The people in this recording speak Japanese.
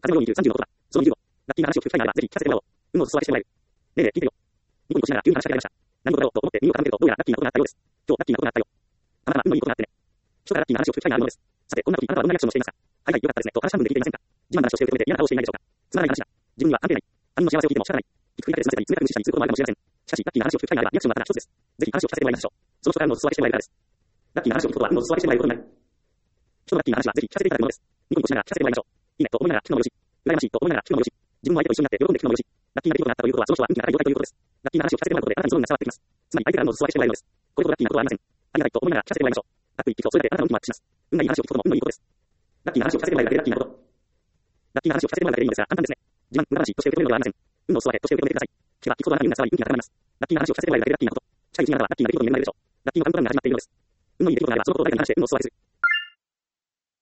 風のように20、30の音が、その20を、ラッキーな話を聞く機会があれば、ぜひ聞かせてもらおう。運をお裾分けしてもらえる。ねえねえ、聞いてよ。ニコニコしながら急に話しかけられました。何事だろうと思って耳を傾けると、どうやらラッキーなことがあったようです。今日、ラッキーなことがあったよ。たまたま運のいいことがあってね。人からラッキーな話を聞く機会があるのです。さて、こんな時、あなたはどんなリアクションをしていますか？はいはい、よかったですね。と話半分で聞いていませんか？自慢の話をして受け止めて嫌な顔をしていないでしょうか？つまらない話だ。自分には関係ない。他人の幸せを聞いても仕方ない。聞くふりだけで済ませたり、冷たく無視したりすることもあるかもしれません。しかし、ラッキーな話を聞く機会があれば、リアクションはただ一つです。ぜひ話を聞かせてもらいましょう。その人から運をお裾分けしてもらえるからです。ラッキーな話を聞くことは運をお裾分けしてもらえることになる。人のラッキーな話はぜひ聞かせていただくものです。ニコニコしながら聞かせてもらいましょう。いいねと思いながら聞くのもよし、羨ましいと思いながら聞くのもよし、自分も相手と一緒になって喜んで聞くのもよし、ラッキーな出来事があったということは、その人は運気が高い状態ということです。ラッキーな話を聞かせてもらうことで、あなたにゾロが伝わってきます。つまり相手から運をお裾分けしてもらえるのです。これほどラッキーなことはありません。ありがたいと思いながら聞かせてもらいましょう。かっこいい聞くと、それだけあなたの運気もアップします。運がいい話を聞くことも運のいいことです。ラッキーな話を聞かせてもらえるだけでラッキーなこと。ラッキーな話を聞かせてもらうだけでいいのですが、簡単ですね。自慢、裏話として受け止めるのではありません。運のお裾分けとして受け止めてください。聞けば聞くほどあなたに運が伝わり、運気が高まります。ラッキーな話を聞かせてもらえるだけでラッキーなこと。近いうちにあなたはラッキーな出来事に恵まれるでしょう。ラッキーの運となる始まっているのです。運のいい出来事があれば、そのことを誰かに話して運をお裾分けする。